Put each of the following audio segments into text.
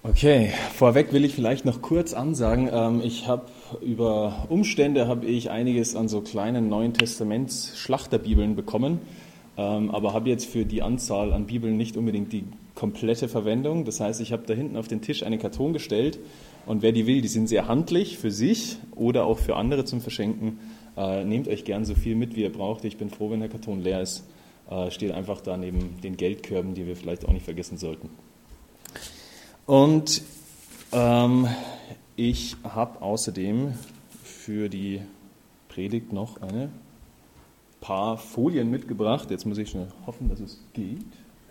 Okay, vorweg will ich vielleicht noch kurz ansagen, über Umstände habe ich einiges an so kleinen Neuen Testaments Schlachterbibeln bekommen, aber habe jetzt für die Anzahl an Bibeln nicht unbedingt die komplette Verwendung. Das heißt, ich habe da hinten auf den Tisch einen Karton gestellt und wer die will, die sind sehr handlich für sich oder auch für andere zum Verschenken. Nehmt euch gern so viel mit, wie ihr braucht. Ich bin froh, wenn der Karton leer ist. Steht einfach da neben den Geldkörben, die wir vielleicht auch nicht vergessen sollten. Und ich habe außerdem für die Predigt noch ein paar Folien mitgebracht. Jetzt muss ich schnell hoffen, dass es geht.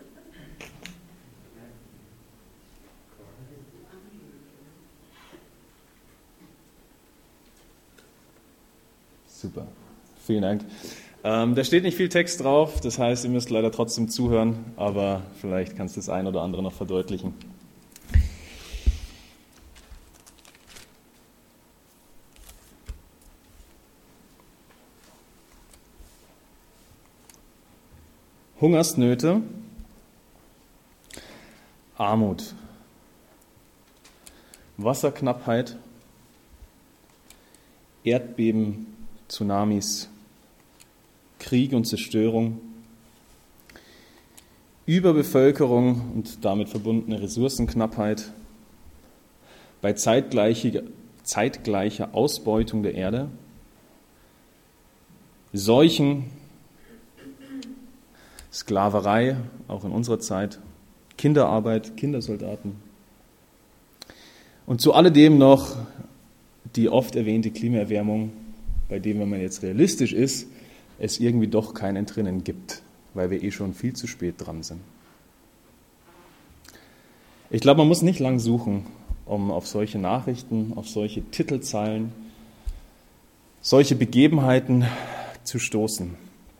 Super, vielen Dank. Da steht nicht viel Text drauf, das heißt, ihr müsst leider trotzdem zuhören, aber vielleicht kannst du das ein oder andere noch verdeutlichen. Hungersnöte, Armut, Wasserknappheit, Erdbeben, Tsunamis, Krieg und Zerstörung, Überbevölkerung und damit verbundene Ressourcenknappheit, bei zeitgleicher Ausbeutung der Erde, Seuchen, Sklaverei, auch in unserer Zeit, Kinderarbeit, Kindersoldaten und zu alledem noch die oft erwähnte Klimaerwärmung, bei dem, wenn man jetzt realistisch ist, es irgendwie doch kein Entrinnen gibt, weil wir schon viel zu spät dran sind. Ich glaube, man muss nicht lang suchen, um auf solche Nachrichten, auf solche Titelzeilen, solche Begebenheiten zu stoßen.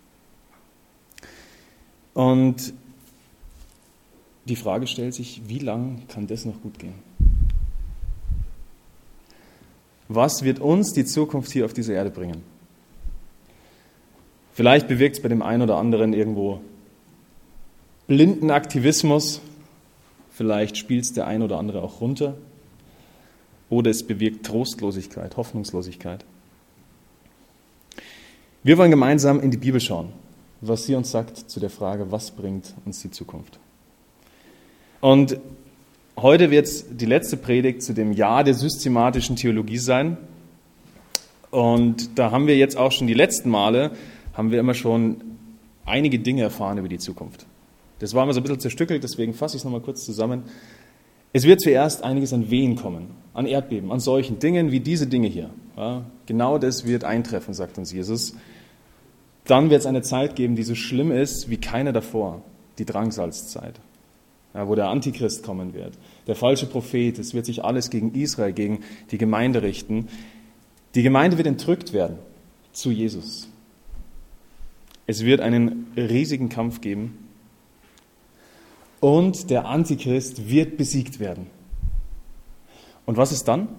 Und die Frage stellt sich, wie lang kann das noch gut gehen? Was wird uns die Zukunft hier auf dieser Erde bringen? Vielleicht bewirkt es bei dem einen oder anderen irgendwo blinden Aktivismus, vielleicht spielt es der ein oder andere auch runter, oder es bewirkt Trostlosigkeit, Hoffnungslosigkeit. Wir wollen gemeinsam in die Bibel schauen, was sie uns sagt zu der Frage, was bringt uns die Zukunft. Und heute wird es die letzte Predigt zu dem Jahr der systematischen Theologie sein. Und da haben wir jetzt auch schon die letzten Male, haben wir immer schon einige Dinge erfahren über die Zukunft. Das war immer so ein bisschen zerstückelt, deswegen fasse ich es nochmal kurz zusammen. Es wird zuerst einiges an Wehen kommen, an Erdbeben, an solchen Dingen wie diese Dinge hier. Ja, genau das wird eintreffen, sagt uns Jesus. Dann wird es eine Zeit geben, die so schlimm ist wie keine davor, die Drangsalzzeit, ja, wo der Antichrist kommen wird, der falsche Prophet, es wird sich alles gegen Israel, gegen die Gemeinde richten. Die Gemeinde wird entrückt werden zu Jesus. Es wird einen riesigen Kampf geben und der Antichrist wird besiegt werden. Und was ist dann?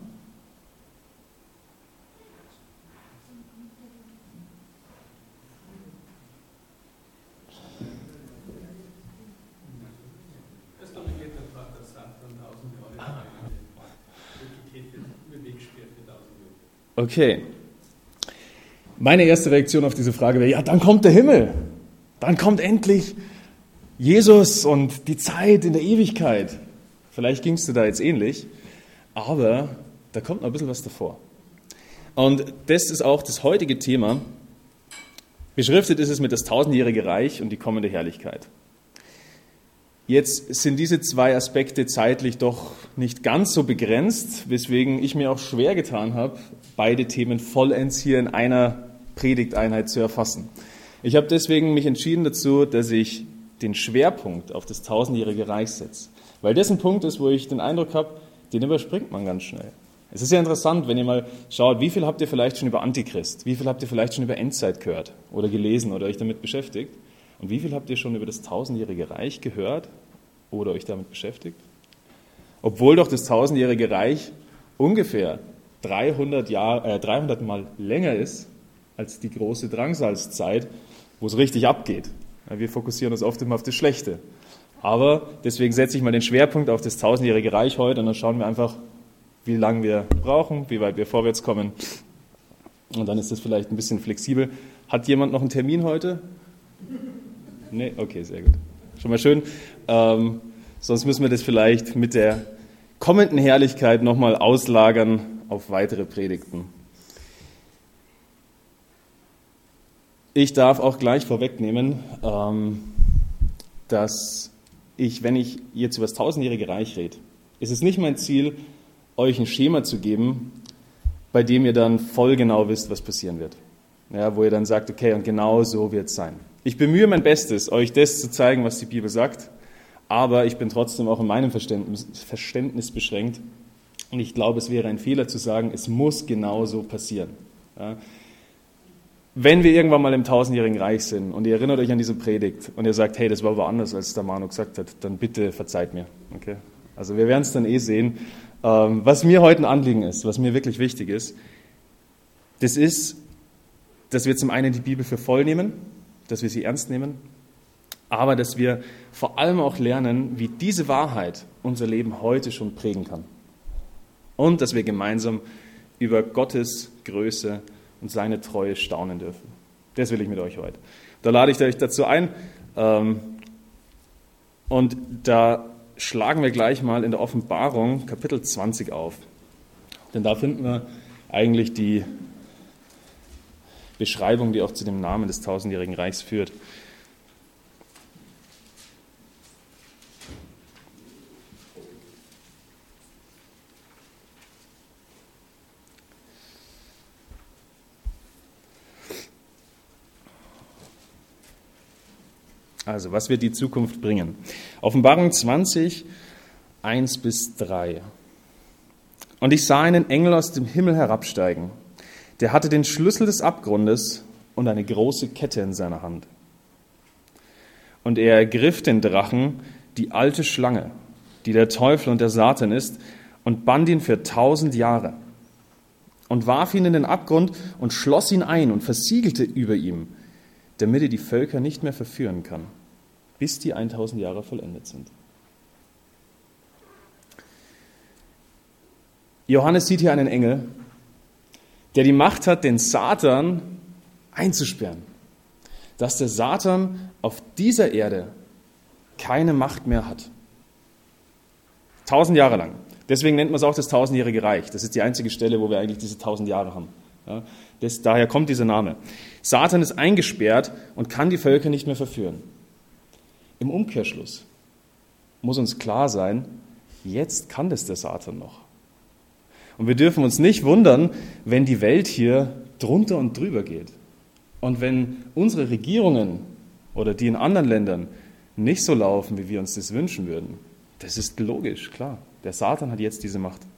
Okay. Meine erste Reaktion auf diese Frage wäre, ja, dann kommt der Himmel. Dann kommt endlich Jesus und die Zeit in der Ewigkeit. Vielleicht ging es dir da jetzt ähnlich, aber da kommt noch ein bisschen was davor. Und das ist auch das heutige Thema. Beschriftet ist es mit das 1000-jährige Reich und die kommende Herrlichkeit. Jetzt sind diese zwei Aspekte zeitlich doch nicht ganz so begrenzt, weswegen ich mir auch schwer getan habe, beide Themen vollends hier in einer Predigteinheit zu erfassen. Ich habe deswegen mich entschieden dazu, dass ich den Schwerpunkt auf das 1000-jährige Reich setze, weil das ein Punkt ist, wo ich den Eindruck habe, den überspringt man ganz schnell. Es ist ja interessant, wenn ihr mal schaut, wie viel habt ihr vielleicht schon über Antichrist, wie viel habt ihr vielleicht schon über Endzeit gehört oder gelesen oder euch damit beschäftigt und wie viel habt ihr schon über das 1000-jährige Reich gehört oder euch damit beschäftigt? Obwohl doch das 1000-jährige Reich ungefähr 300 Mal länger ist als die große Drangsalzzeit, wo es richtig abgeht. Wir fokussieren uns oft immer auf das Schlechte. Aber deswegen setze ich mal den Schwerpunkt auf das 1000-jährige Reich heute und dann schauen wir einfach, wie lange wir brauchen, wie weit wir vorwärts kommen. Und dann ist das vielleicht ein bisschen flexibel. Hat jemand noch einen Termin heute? Nee? Okay, sehr gut. Schon mal schön. Sonst müssen wir das vielleicht mit der kommenden Herrlichkeit nochmal auslagern auf weitere Predigten. Ich darf auch gleich vorwegnehmen, dass wenn ich jetzt über das 1000-jährige Reich rede, ist es nicht mein Ziel, euch ein Schema zu geben, bei dem ihr dann voll genau wisst, was passieren wird. Ja, wo ihr dann sagt, okay, und genau so wird es sein. Ich bemühe mein Bestes, euch das zu zeigen, was die Bibel sagt, aber ich bin trotzdem auch in meinem Verständnis beschränkt. Und ich glaube, es wäre ein Fehler zu sagen, es muss genau so passieren. Ja. Wenn wir irgendwann mal im 1000-jährigen Reich sind und ihr erinnert euch an diese Predigt und ihr sagt, hey, das war aber anders, als der Manu gesagt hat, dann bitte verzeiht mir. Okay? Also wir werden es dann sehen. Was mir heute ein Anliegen ist, was mir wirklich wichtig ist, das ist, dass wir zum einen die Bibel für voll nehmen, dass wir sie ernst nehmen, aber dass wir vor allem auch lernen, wie diese Wahrheit unser Leben heute schon prägen kann. Und dass wir gemeinsam über Gottes Größe und seine Treue staunen dürfen. Das will ich mit euch heute. Da lade ich euch dazu ein. Und da schlagen wir gleich mal in der Offenbarung Kapitel 20 auf. Denn da finden wir eigentlich die Beschreibung, die auch zu dem Namen des 1000-jährigen Reichs führt. Also, was wird die Zukunft bringen? Offenbarung 20, 1-3. Und ich sah einen Engel aus dem Himmel herabsteigen. Der hatte den Schlüssel des Abgrundes und eine große Kette in seiner Hand. Und er ergriff den Drachen, die alte Schlange, die der Teufel und der Satan ist, und band ihn für 1000 Jahre. Und warf ihn in den Abgrund und schloss ihn ein und versiegelte über ihm, damit er die Völker nicht mehr verführen kann, bis die 1000 Jahre vollendet sind. Johannes sieht hier einen Engel, der die Macht hat, den Satan einzusperren. Dass der Satan auf dieser Erde keine Macht mehr hat. 1000 Jahre lang. Deswegen nennt man es auch das 1000-jährige Reich. Das ist die einzige Stelle, wo wir eigentlich diese 1000 Jahre haben. Ja, daher kommt dieser Name. Satan ist eingesperrt und kann die Völker nicht mehr verführen. Im Umkehrschluss muss uns klar sein, jetzt kann das der Satan noch. Und wir dürfen uns nicht wundern, wenn die Welt hier drunter und drüber geht. Und wenn unsere Regierungen oder die in anderen Ländern nicht so laufen, wie wir uns das wünschen würden. Das ist logisch, klar. Der Satan hat jetzt diese Macht.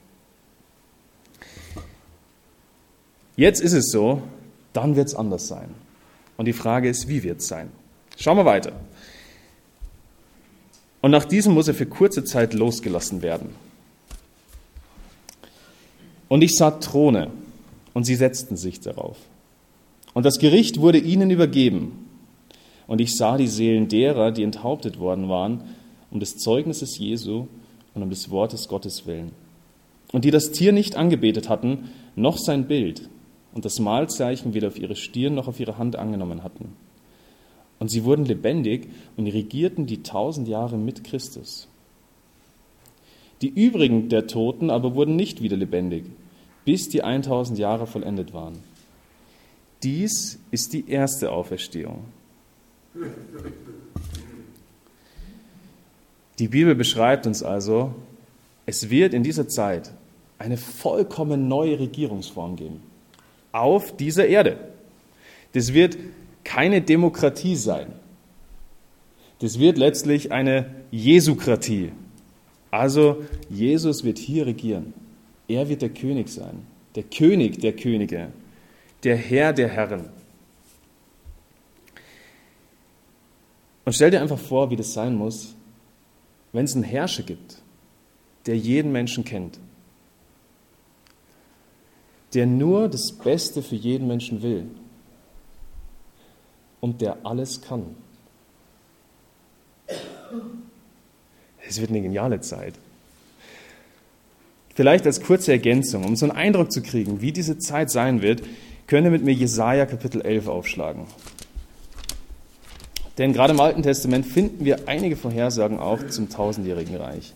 Jetzt ist es so, dann wird es anders sein. Und die Frage ist, wie wird es sein? Schauen wir weiter. Und nach diesem muss er für kurze Zeit losgelassen werden. Und ich sah Throne, und sie setzten sich darauf. Und das Gericht wurde ihnen übergeben. Und ich sah die Seelen derer, die enthauptet worden waren, um des Zeugnisses Jesu und um des Wortes Gottes willen. Und die das Tier nicht angebetet hatten, noch sein Bild, und das Mahlzeichen weder auf ihre Stirn noch auf ihre Hand angenommen hatten. Und sie wurden lebendig und regierten die 1000 Jahre mit Christus. Die übrigen der Toten aber wurden nicht wieder lebendig, bis die 1000 Jahre vollendet waren. Dies ist die erste Auferstehung. Die Bibel beschreibt uns also, es wird in dieser Zeit eine vollkommen neue Regierungsform geben. Auf dieser Erde. Das wird keine Demokratie sein. Das wird letztlich eine Jesokratie. Also Jesus wird hier regieren. Er wird der König sein. Der König der Könige. Der Herr der Herren. Und stell dir einfach vor, wie das sein muss, wenn es einen Herrscher gibt, der jeden Menschen kennt. Der nur das Beste für jeden Menschen will und der alles kann. Es wird eine geniale Zeit. Vielleicht als kurze Ergänzung, um so einen Eindruck zu kriegen, wie diese Zeit sein wird, könnt ihr mit mir Jesaja Kapitel 11 aufschlagen. Denn gerade im Alten Testament finden wir einige Vorhersagen auch zum tausendjährigen Reich.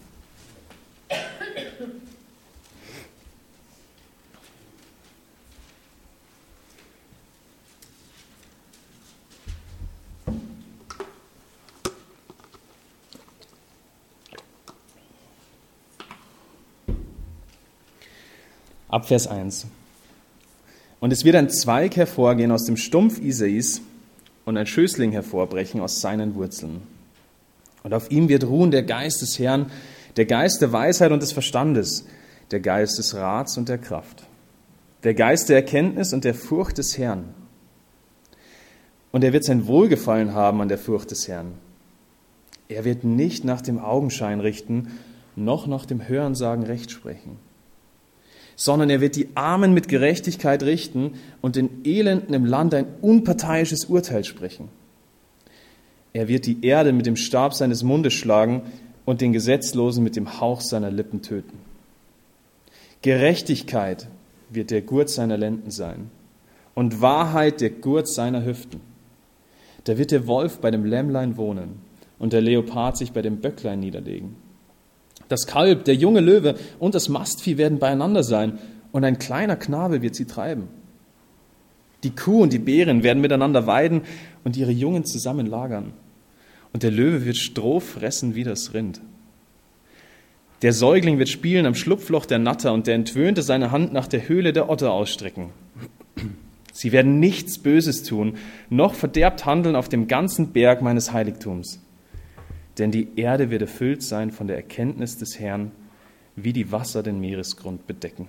Ab Vers 1. Und es wird ein Zweig hervorgehen aus dem Stumpf Isais und ein Schößling hervorbrechen aus seinen Wurzeln. Und auf ihm wird ruhen der Geist des Herrn, der Geist der Weisheit und des Verstandes, der Geist des Rats und der Kraft, der Geist der Erkenntnis und der Furcht des Herrn. Und er wird sein Wohlgefallen haben an der Furcht des Herrn. Er wird nicht nach dem Augenschein richten, noch nach dem Hörensagen Recht sprechen, sondern er wird die Armen mit Gerechtigkeit richten und den Elenden im Land ein unparteiisches Urteil sprechen. Er wird die Erde mit dem Stab seines Mundes schlagen und den Gesetzlosen mit dem Hauch seiner Lippen töten. Gerechtigkeit wird der Gurt seiner Lenden sein und Wahrheit der Gurt seiner Hüften. Da wird der Wolf bei dem Lämmlein wohnen und der Leopard sich bei dem Böcklein niederlegen. Das Kalb, der junge Löwe und das Mastvieh werden beieinander sein und ein kleiner Knabe wird sie treiben. Die Kuh und die Bärin werden miteinander weiden und ihre Jungen zusammen lagern. Und der Löwe wird Stroh fressen wie das Rind. Der Säugling wird spielen am Schlupfloch der Natter und der Entwöhnte seine Hand nach der Höhle der Otter ausstrecken. Sie werden nichts Böses tun, noch verderbt handeln auf dem ganzen Berg meines Heiligtums. Denn die Erde wird erfüllt sein von der Erkenntnis des Herrn, wie die Wasser den Meeresgrund bedecken.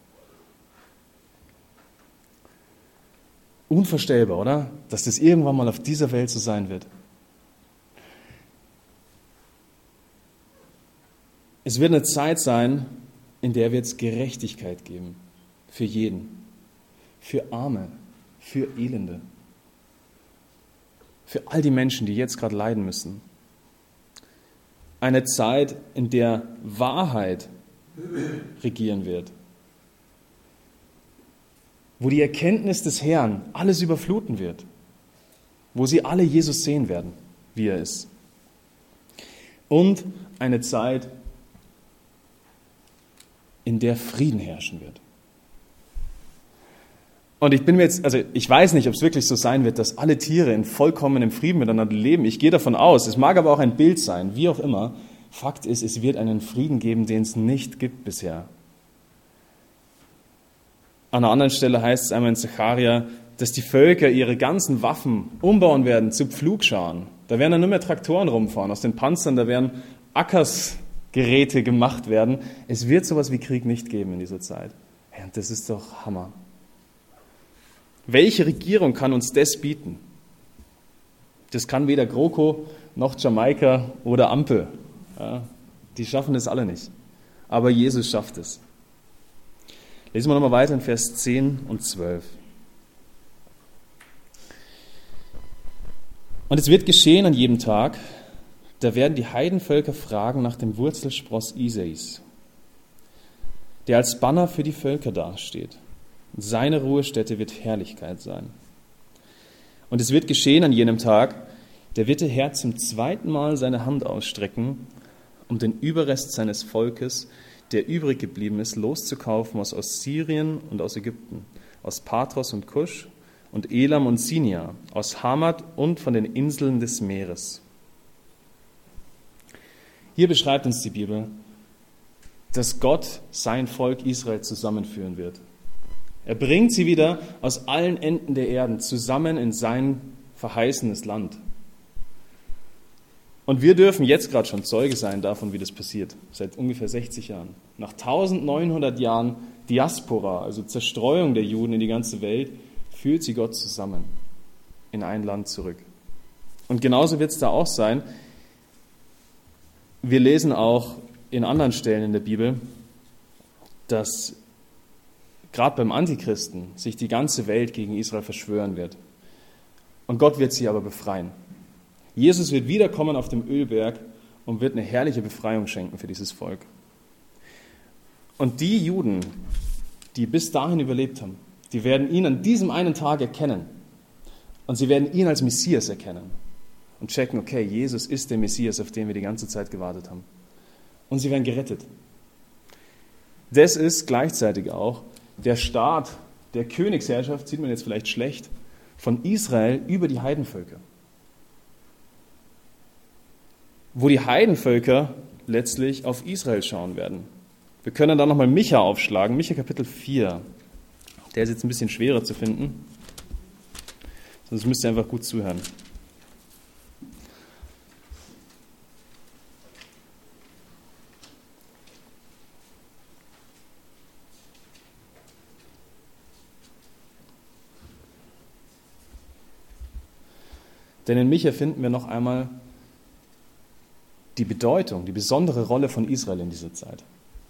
Unvorstellbar, oder? Dass das irgendwann mal auf dieser Welt so sein wird. Es wird eine Zeit sein, in der wird es Gerechtigkeit geben. Für jeden. Für Arme. Für Elende. Für all die Menschen, die jetzt gerade leiden müssen. Eine Zeit, in der Wahrheit regieren wird. Wo die Erkenntnis des Herrn alles überfluten wird. Wo sie alle Jesus sehen werden, wie er ist. Und eine Zeit, in der Frieden herrschen wird. Und ich weiß nicht, ob es wirklich so sein wird, dass alle Tiere in vollkommenem Frieden miteinander leben. Ich gehe davon aus. Es mag aber auch ein Bild sein, wie auch immer. Fakt ist, es wird einen Frieden geben, den es nicht gibt bisher. An einer anderen Stelle heißt es einmal in Zecharia, dass die Völker ihre ganzen Waffen umbauen werden zu Pflugscharen. Da werden dann nur mehr Traktoren rumfahren. Aus den Panzern, da werden Ackersgeräte gemacht werden. Es wird sowas wie Krieg nicht geben in dieser Zeit. Ja, und das ist doch Hammer. Welche Regierung kann uns das bieten? Das kann weder GroKo noch Jamaika oder Ampel. Ja, die schaffen das alle nicht. Aber Jesus schafft es. Lesen wir nochmal weiter in Vers 10 und 12. Und es wird geschehen an jedem Tag, da werden die Heidenvölker fragen nach dem Wurzelspross Isais, der als Banner für die Völker dasteht. Seine Ruhestätte wird Herrlichkeit sein. Und es wird geschehen an jenem Tag, da wird der Herr zum zweiten Mal seine Hand ausstrecken, um den Überrest seines Volkes, der übrig geblieben ist, loszukaufen aus Syrien und aus Ägypten, aus Patros und Kusch und Elam und Sinia, aus Hamat und von den Inseln des Meeres. Hier beschreibt uns die Bibel, dass Gott sein Volk Israel zusammenführen wird. Er bringt sie wieder aus allen Enden der Erden zusammen in sein verheißenes Land. Und wir dürfen jetzt gerade schon Zeuge sein davon, wie das passiert, seit ungefähr 60 Jahren. Nach 1900 Jahren Diaspora, also Zerstreuung der Juden in die ganze Welt, führt sie Gott zusammen in ein Land zurück. Und genauso wird es da auch sein. Wir lesen auch in anderen Stellen in der Bibel, dass gerade beim Antichristen sich die ganze Welt gegen Israel verschwören wird. Und Gott wird sie aber befreien. Jesus wird wiederkommen auf dem Ölberg und wird eine herrliche Befreiung schenken für dieses Volk. Und die Juden, die bis dahin überlebt haben, die werden ihn an diesem einen Tag erkennen. Und sie werden ihn als Messias erkennen und checken, okay, Jesus ist der Messias, auf den wir die ganze Zeit gewartet haben. Und sie werden gerettet. Das ist gleichzeitig auch der Start der Königsherrschaft, sieht man jetzt vielleicht schlecht, von Israel über die Heidenvölker. Wo die Heidenvölker letztlich auf Israel schauen werden. Wir können dann nochmal Micha aufschlagen, Micha Kapitel 4. Der ist jetzt ein bisschen schwerer zu finden, sonst müsst ihr einfach gut zuhören. Denn in Micha finden wir noch einmal die Bedeutung, die besondere Rolle von Israel in dieser Zeit.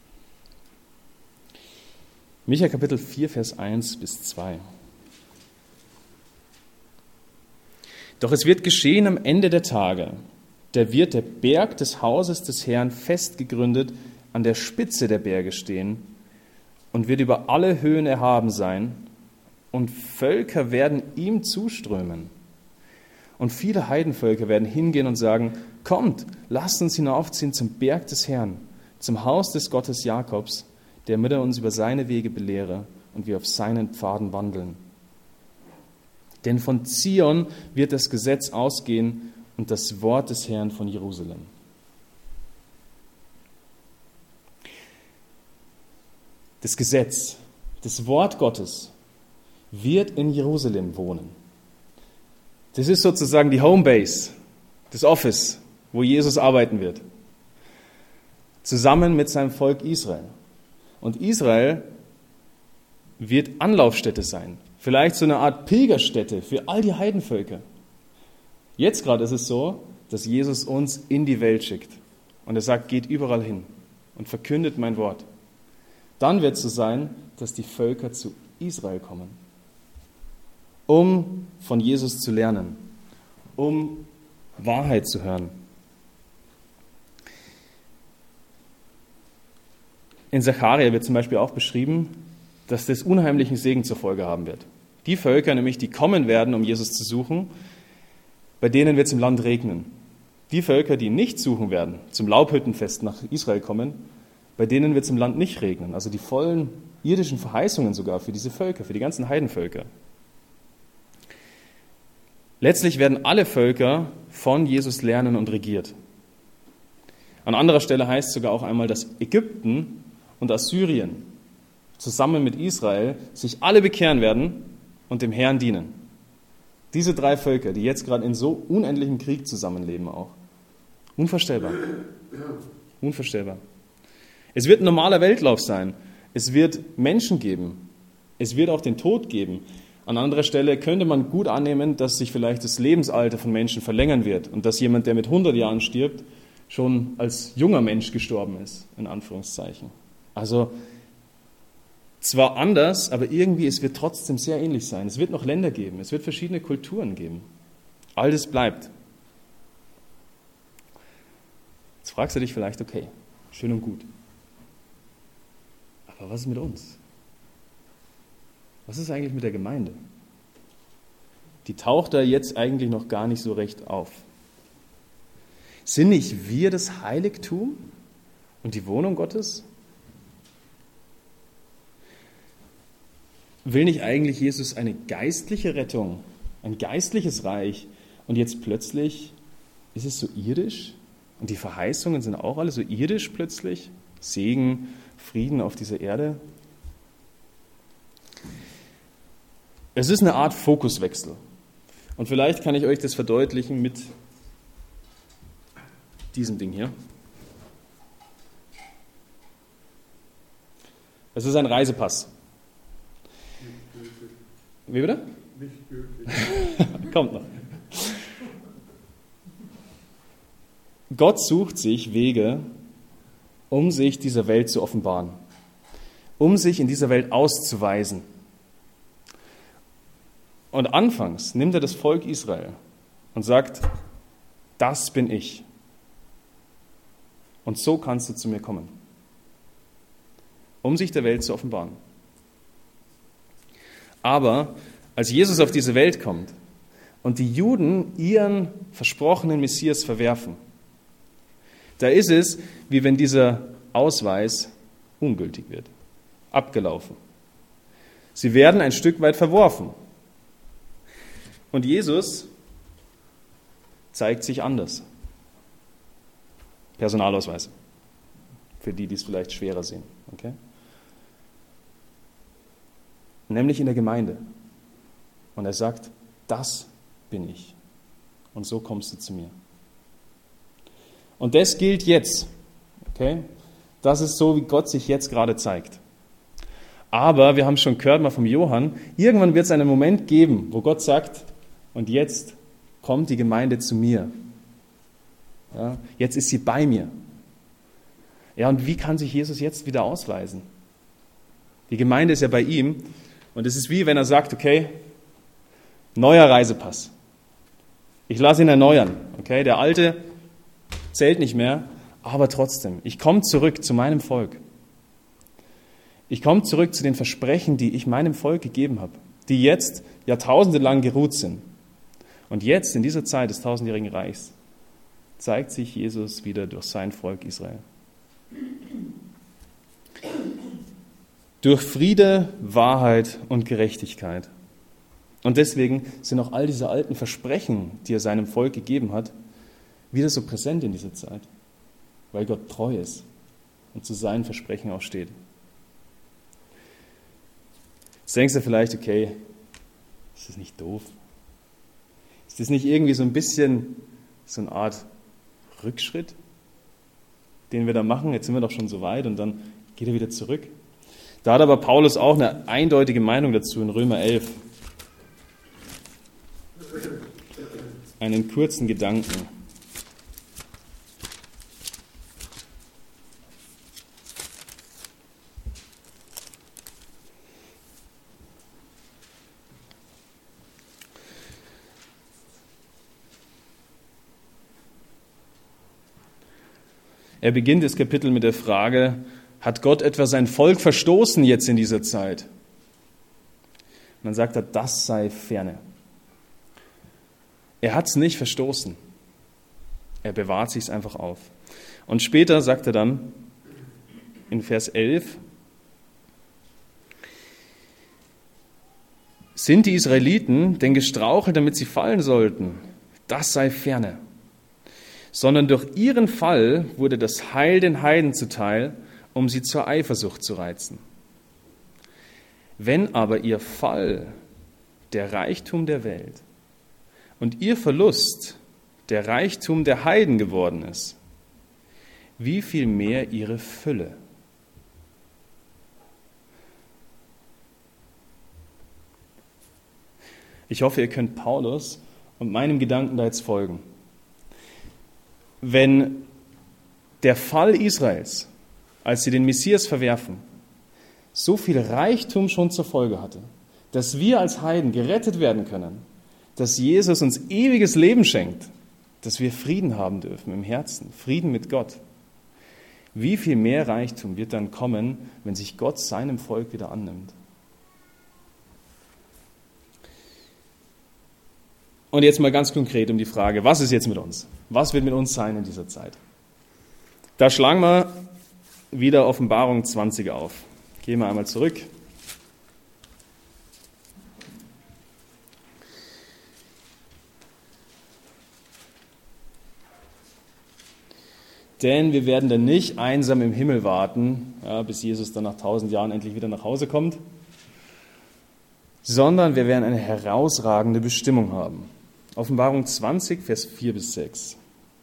Micha Kapitel 4, Vers 1 bis 2. Doch es wird geschehen am Ende der Tage, da wird der Berg des Hauses des Herrn fest gegründet, an der Spitze der Berge stehen und wird über alle Höhen erhaben sein, und Völker werden ihm zuströmen. Und viele Heidenvölker werden hingehen und sagen, kommt, lasst uns hinaufziehen zum Berg des Herrn, zum Haus des Gottes Jakobs, damit er uns über seine Wege belehre und wir auf seinen Pfaden wandeln. Denn von Zion wird das Gesetz ausgehen und das Wort des Herrn von Jerusalem. Das Gesetz, das Wort Gottes wird in Jerusalem wohnen. Das ist sozusagen die Homebase, das Office, wo Jesus arbeiten wird. Zusammen mit seinem Volk Israel. Und Israel wird Anlaufstätte sein. Vielleicht so eine Art Pilgerstätte für all die Heidenvölker. Jetzt gerade ist es so, dass Jesus uns in die Welt schickt. Und er sagt, geht überall hin und verkündet mein Wort. Dann wird es so sein, dass die Völker zu Israel kommen, um von Jesus zu lernen, um Wahrheit zu hören. In Sacharja wird zum Beispiel auch beschrieben, dass das unheimlichen Segen zur Folge haben wird. Die Völker nämlich, die kommen werden, um Jesus zu suchen, bei denen wird es im Land regnen. Die Völker, die nicht suchen werden, zum Laubhüttenfest nach Israel kommen, bei denen wird es im Land nicht regnen. Also die vollen irdischen Verheißungen sogar für diese Völker, für die ganzen Heidenvölker. Letztlich werden alle Völker von Jesus lernen und regiert. An anderer Stelle heißt es sogar auch einmal, dass Ägypten und Assyrien zusammen mit Israel sich alle bekehren werden und dem Herrn dienen. Diese drei Völker, die jetzt gerade in so unendlichem Krieg zusammenleben auch. Unvorstellbar. Unvorstellbar. Es wird ein normaler Weltlauf sein. Es wird Menschen geben. Es wird auch den Tod geben. An anderer Stelle könnte man gut annehmen, dass sich vielleicht das Lebensalter von Menschen verlängern wird und dass jemand, der mit 100 Jahren stirbt, schon als junger Mensch gestorben ist, in Anführungszeichen. Also zwar anders, aber irgendwie, es wird trotzdem sehr ähnlich sein. Es wird noch Länder geben, es wird verschiedene Kulturen geben. All das bleibt. Jetzt fragst du dich vielleicht, okay, schön und gut. Aber was ist mit uns? Was ist eigentlich mit der Gemeinde? Die taucht da jetzt eigentlich noch gar nicht so recht auf. Sind nicht wir das Heiligtum und die Wohnung Gottes? Will nicht eigentlich Jesus eine geistliche Rettung, ein geistliches Reich und jetzt plötzlich ist es so irdisch und die Verheißungen sind auch alle so irdisch plötzlich? Segen, Frieden auf dieser Erde? Es ist eine Art Fokuswechsel. Und vielleicht kann ich euch das verdeutlichen mit diesem Ding hier. Es ist ein Reisepass. Wie bitte? Nicht gültig. Kommt noch. Gott sucht sich Wege, um sich dieser Welt zu offenbaren, um sich in dieser Welt auszuweisen. Und anfangs nimmt er das Volk Israel und sagt, das bin ich. Und so kannst du zu mir kommen, um sich der Welt zu offenbaren. Aber als Jesus auf diese Welt kommt und die Juden ihren versprochenen Messias verwerfen, da ist es, wie wenn dieser Ausweis ungültig wird, abgelaufen. Sie werden ein Stück weit verworfen. Und Jesus zeigt sich anders. Personalausweis. Für die, die es vielleicht schwerer sehen. Okay? Nämlich in der Gemeinde. Und er sagt, das bin ich. Und so kommst du zu mir. Und das gilt jetzt. Okay? Das ist so, wie Gott sich jetzt gerade zeigt. Aber, wir haben schon gehört mal vom Johann, irgendwann wird es einen Moment geben, wo Gott sagt, und jetzt kommt die Gemeinde zu mir. Ja, jetzt ist sie bei mir. Ja, und wie kann sich Jesus jetzt wieder ausweisen? Die Gemeinde ist ja bei ihm und es ist wie, wenn er sagt, okay, neuer Reisepass. Ich lasse ihn erneuern. Okay, der alte zählt nicht mehr, aber trotzdem, ich komme zurück zu meinem Volk. Ich komme zurück zu den Versprechen, die ich meinem Volk gegeben habe, die jetzt Jahrtausende lang geruht sind. Und jetzt, in dieser Zeit des tausendjährigen Reichs, zeigt sich Jesus wieder durch sein Volk Israel. Durch Friede, Wahrheit und Gerechtigkeit. Und deswegen sind auch all diese alten Versprechen, die er seinem Volk gegeben hat, wieder so präsent in dieser Zeit, weil Gott treu ist und zu seinen Versprechen auch steht. Jetzt denkst du vielleicht, okay, ist das nicht doof? Ist das nicht irgendwie so ein bisschen so eine Art Rückschritt, den wir da machen? Jetzt sind wir doch schon so weit und dann geht er wieder zurück. Da hat aber Paulus auch eine eindeutige Meinung dazu in Römer 11. Einen kurzen Gedanken. Er beginnt das Kapitel mit der Frage, hat Gott etwa sein Volk verstoßen jetzt in dieser Zeit? Und dann sagt er, das sei ferne. Er hat es nicht verstoßen. Er bewahrt sich es einfach auf. Und später sagt er dann in Vers 11, sind die Israeliten denn gestrauchelt, damit sie fallen sollten? Das sei ferne. Sondern durch ihren Fall wurde das Heil den Heiden zuteil, um sie zur Eifersucht zu reizen. Wenn aber ihr Fall der Reichtum der Welt und ihr Verlust der Reichtum der Heiden geworden ist, wie viel mehr ihre Fülle? Ich hoffe, ihr könnt Paulus und meinem Gedanken da jetzt folgen. Wenn der Fall Israels, als sie den Messias verwerfen, so viel Reichtum schon zur Folge hatte, dass wir als Heiden gerettet werden können, dass Jesus uns ewiges Leben schenkt, dass wir Frieden haben dürfen im Herzen, Frieden mit Gott. Wie viel mehr Reichtum wird dann kommen, wenn sich Gott seinem Volk wieder annimmt? Und jetzt mal ganz konkret um die Frage, was ist jetzt mit uns? Was wird mit uns sein in dieser Zeit? Da schlagen wir wieder Offenbarung 20 auf. Gehen wir einmal zurück. Denn wir werden dann nicht einsam im Himmel warten, ja, bis Jesus dann nach 1000 Jahren endlich wieder nach Hause kommt, sondern wir werden eine herausragende Bestimmung haben. Offenbarung 20, Vers 4 bis 6.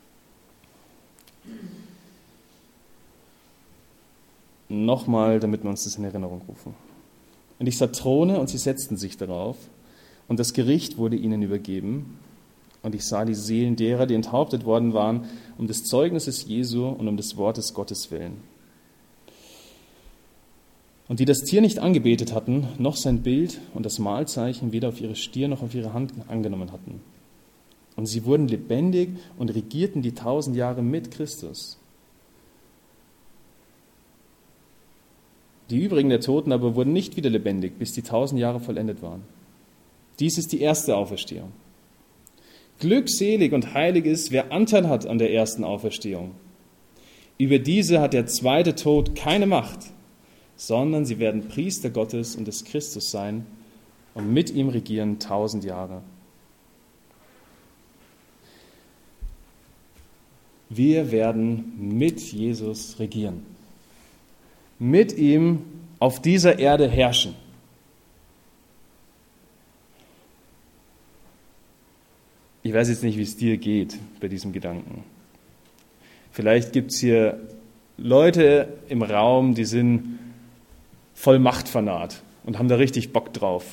Nochmal, damit wir uns das in Erinnerung rufen. Und ich sah Throne und sie setzten sich darauf und das Gericht wurde ihnen übergeben. Und ich sah die Seelen derer, die enthauptet worden waren, um des Zeugnisses Jesu und um des Wortes Gottes willen. Und die das Tier nicht angebetet hatten, noch sein Bild und das Mahlzeichen weder auf ihre Stirn noch auf ihre Hand angenommen hatten. Und sie wurden lebendig und regierten die 1000 Jahre mit Christus. Die übrigen der Toten aber wurden nicht wieder lebendig, bis die 1000 Jahre vollendet waren. Dies ist die erste Auferstehung. Glückselig und heilig ist, wer Anteil hat an der ersten Auferstehung. Über diese hat der zweite Tod keine Macht, sondern sie werden Priester Gottes und des Christus sein und mit ihm regieren 1000 Jahre. Wir werden mit Jesus regieren. Mit ihm auf dieser Erde herrschen. Ich weiß jetzt nicht, wie es dir geht bei diesem Gedanken. Vielleicht gibt es hier Leute im Raum, die sind voll Machtfanat und haben da richtig Bock drauf.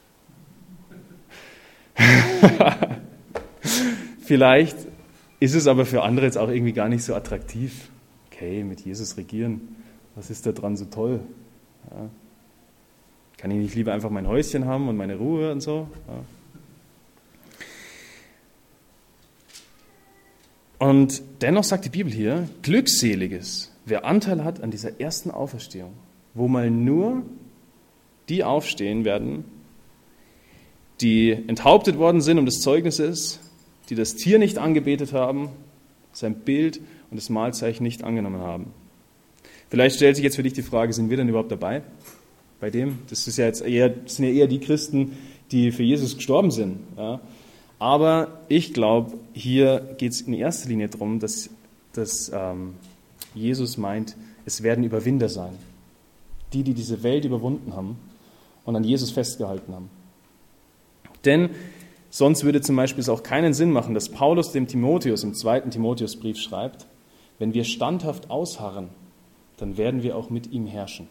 Vielleicht ist es aber für andere jetzt auch irgendwie gar nicht so attraktiv. Okay, mit Jesus regieren, was ist da dran so toll? Ja. Kann ich nicht lieber einfach mein Häuschen haben und meine Ruhe und so? Ja. Und dennoch sagt die Bibel hier, Glückseliges, wer Anteil hat an dieser ersten Auferstehung, wo mal nur die aufstehen werden, die enthauptet worden sind um des Zeugnisses, die das Tier nicht angebetet haben, sein Bild und das Mahlzeichen nicht angenommen haben. Vielleicht stellt sich jetzt für dich die Frage, sind wir denn überhaupt dabei bei dem? Das sind ja eher die Christen, die für Jesus gestorben sind. Ja. Aber ich glaube, hier geht es in erster Linie darum, dass Jesus meint, es werden Überwinder sein. Die diese Welt überwunden haben und an Jesus festgehalten haben. Denn sonst würde zum Beispiel es auch keinen Sinn machen, dass Paulus dem Timotheus im 2. Timotheusbrief schreibt, wenn wir standhaft ausharren, dann werden wir auch mit ihm herrschen.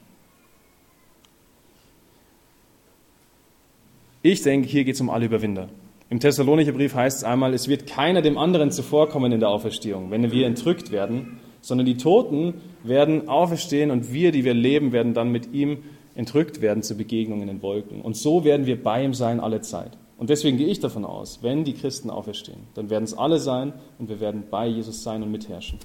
Ich denke, hier geht es um alle Überwinder. Im Thessalonicher Brief heißt es einmal, es wird keiner dem anderen zuvorkommen in der Auferstehung, wenn wir entrückt werden, sondern die Toten werden auferstehen und wir, die wir leben, werden dann mit ihm entrückt werden zur Begegnung in den Wolken. Und so werden wir bei ihm sein alle Zeit. Und deswegen gehe ich davon aus, wenn die Christen auferstehen, dann werden es alle sein und wir werden bei Jesus sein und mitherrschen.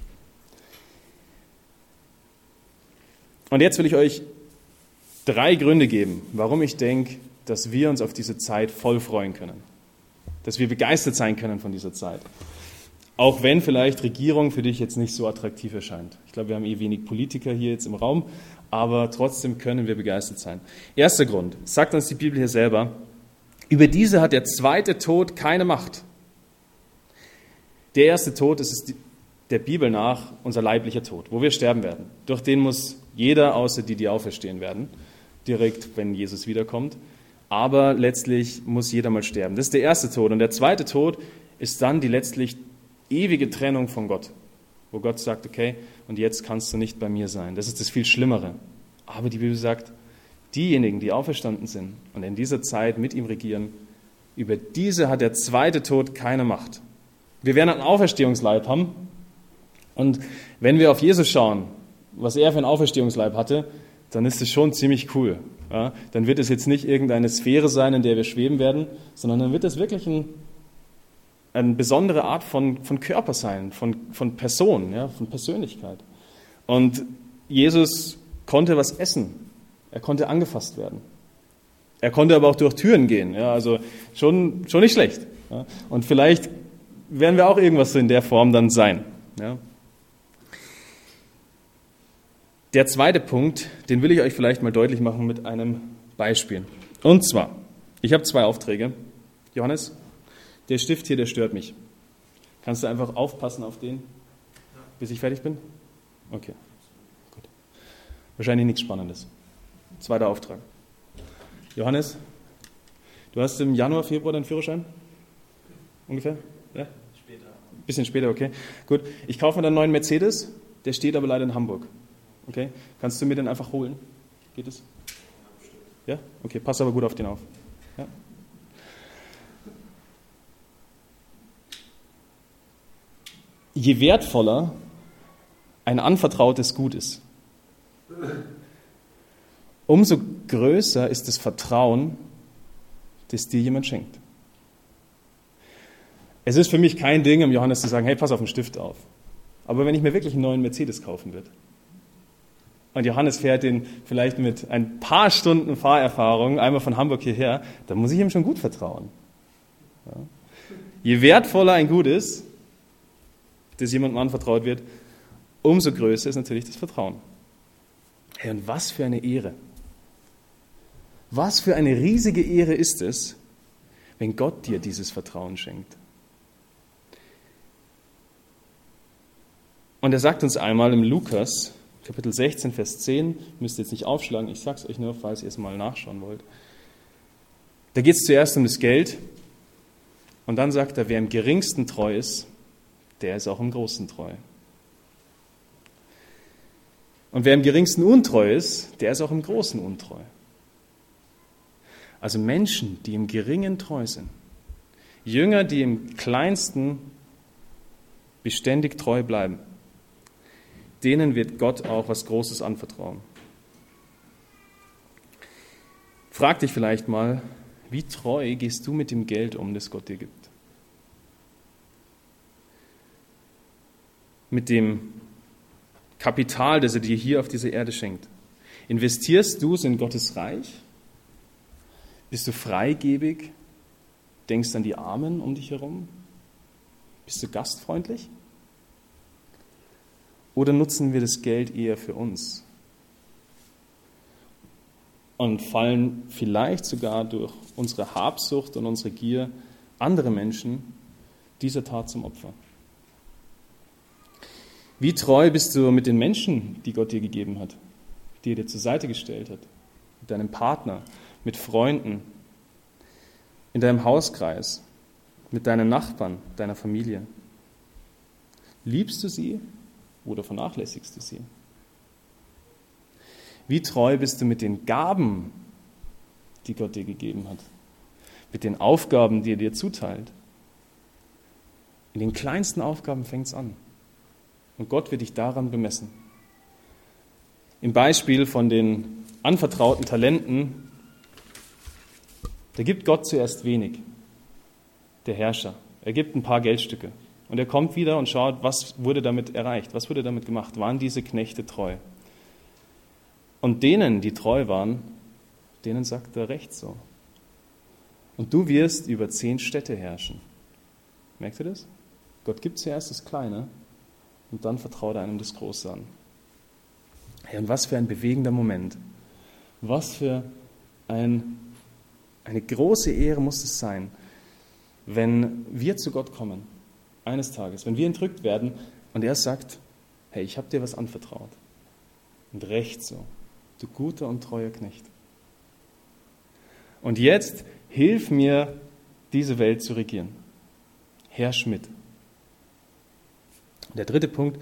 Und jetzt will ich euch 3 Gründe geben, warum ich denke, dass wir uns auf diese Zeit voll freuen können. Dass wir begeistert sein können von dieser Zeit. Auch wenn vielleicht Regierung für dich jetzt nicht so attraktiv erscheint. Ich glaube, wir haben wenig Politiker hier jetzt im Raum, aber trotzdem können wir begeistert sein. Erster Grund, sagt uns die Bibel hier selber, über diese hat der zweite Tod keine Macht. Der erste Tod, das ist der Bibel nach unser leiblicher Tod, wo wir sterben werden. Durch den muss jeder, außer die auferstehen werden, direkt, wenn Jesus wiederkommt. Aber letztlich muss jeder mal sterben. Das ist der erste Tod. Und der zweite Tod ist dann die letztlich ewige Trennung von Gott, wo Gott sagt, okay, und jetzt kannst du nicht bei mir sein. Das ist das viel Schlimmere. Aber die Bibel sagt, diejenigen, die auferstanden sind und in dieser Zeit mit ihm regieren, über diese hat der zweite Tod keine Macht. Wir werden einen Auferstehungsleib haben. Und wenn wir auf Jesus schauen, was er für einen Auferstehungsleib hatte, dann ist es schon ziemlich cool. Ja, dann wird es jetzt nicht irgendeine Sphäre sein, in der wir schweben werden, sondern dann wird es wirklich eine besondere Art von Körper sein, von Person, ja, von Persönlichkeit. Und Jesus konnte was essen. Er konnte angefasst werden. Er konnte aber auch durch Türen gehen. Ja, also schon nicht schlecht. Ja. Und vielleicht werden wir auch irgendwas so in der Form dann sein. Ja. Der zweite Punkt, den will ich euch vielleicht mal deutlich machen mit einem Beispiel. Und zwar, ich habe 2 Aufträge. Johannes, der Stift hier, der stört mich. Kannst du einfach aufpassen auf den, bis ich fertig bin? Okay, gut. Wahrscheinlich nichts Spannendes. 2. Auftrag. Johannes, du hast im Januar, Februar deinen Führerschein? Ungefähr? Ja? Später. Ein bisschen später, okay. Gut. Ich kaufe mir dann einen neuen Mercedes, der steht aber leider in Hamburg. Okay? Kannst du mir den einfach holen? Geht es? Ja? Okay, pass aber gut auf den auf. Ja? Je wertvoller ein anvertrautes Gut ist, umso größer ist das Vertrauen, das dir jemand schenkt. Es ist für mich kein Ding, im Johannes zu sagen, hey, pass auf den Stift auf. Aber wenn ich mir wirklich einen neuen Mercedes kaufen würde, und Johannes fährt den vielleicht mit ein paar Stunden Fahrerfahrung einmal von Hamburg hierher, dann muss ich ihm schon gut vertrauen. Ja. Je wertvoller ein Gut ist, das jemandem anvertraut wird, umso größer ist natürlich das Vertrauen. Hey, und was für eine Ehre. Was für eine riesige Ehre ist es, wenn Gott dir dieses Vertrauen schenkt. Und er sagt uns einmal im Lukas, Kapitel 16, Vers 10, müsst ihr jetzt nicht aufschlagen, ich sage es euch nur, falls ihr es mal nachschauen wollt. Da geht es zuerst um das Geld und dann sagt er, wer im Geringsten treu ist, der ist auch im Großen treu. Und wer im Geringsten untreu ist, der ist auch im Großen untreu. Also Menschen, die im Geringen treu sind, Jünger, die im Kleinsten beständig treu bleiben, denen wird Gott auch was Großes anvertrauen. Frag dich vielleicht mal, wie treu gehst du mit dem Geld um, das Gott dir gibt? Mit dem Kapital, das er dir hier auf dieser Erde schenkt. Investierst du es in Gottes Reich? Bist du freigebig? Denkst an die Armen um dich herum? Bist du gastfreundlich? Oder nutzen wir das Geld eher für uns? Und fallen vielleicht sogar durch unsere Habsucht und unsere Gier andere Menschen dieser Tat zum Opfer? Wie treu bist du mit den Menschen, die Gott dir gegeben hat, die er dir zur Seite gestellt hat? Mit deinem Partner, mit Freunden, in deinem Hauskreis, mit deinen Nachbarn, deiner Familie? Liebst du sie oder vernachlässigst du sie? Wie treu bist du mit den Gaben, die Gott dir gegeben hat? Mit den Aufgaben, die er dir zuteilt? In den kleinsten Aufgaben fängt es an. Und Gott wird dich daran bemessen. Im Beispiel von den anvertrauten Talenten, da gibt Gott zuerst wenig, der Herrscher. Er gibt ein paar Geldstücke. Und er kommt wieder und schaut, was wurde damit erreicht, was wurde damit gemacht. Waren diese Knechte treu? Und denen, die treu waren, denen sagt er recht so. Und du wirst über 10 Städte herrschen. Merkt ihr das? Gott gibt zuerst das Kleine und dann vertraut er einem das Große an. Hey, und was für ein bewegender Moment. Was für eine große Ehre muss es sein, wenn wir zu Gott kommen, eines Tages, wenn wir entrückt werden und er sagt, hey, ich habe dir was anvertraut. Und recht so, du guter und treuer Knecht. Und jetzt hilf mir, diese Welt zu regieren. Herrsch mit. Der dritte Punkt,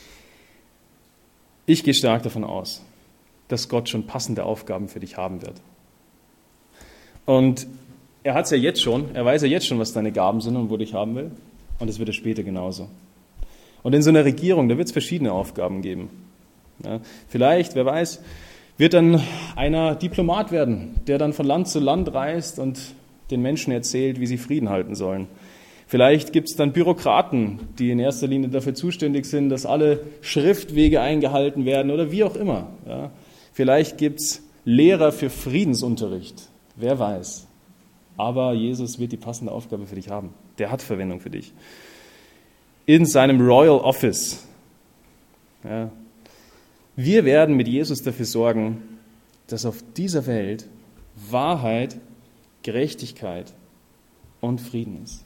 ich gehe stark davon aus, dass Gott schon passende Aufgaben für dich haben wird. Und er hat es ja jetzt schon, er weiß ja jetzt schon, was deine Gaben sind und wo dich haben will. Und das wird er später genauso. Und in so einer Regierung, da wird es verschiedene Aufgaben geben. Ja, vielleicht, wer weiß, wird dann einer Diplomat werden, der dann von Land zu Land reist und den Menschen erzählt, wie sie Frieden halten sollen. Vielleicht gibt es dann Bürokraten, die in erster Linie dafür zuständig sind, dass alle Schriftwege eingehalten werden oder wie auch immer. Ja. Vielleicht gibt es Lehrer für Friedensunterricht, wer weiß. Aber Jesus wird die passende Aufgabe für dich haben. Der hat Verwendung für dich. In seinem Royal Office. Ja. Wir werden mit Jesus dafür sorgen, dass auf dieser Welt Wahrheit, Gerechtigkeit und Frieden ist.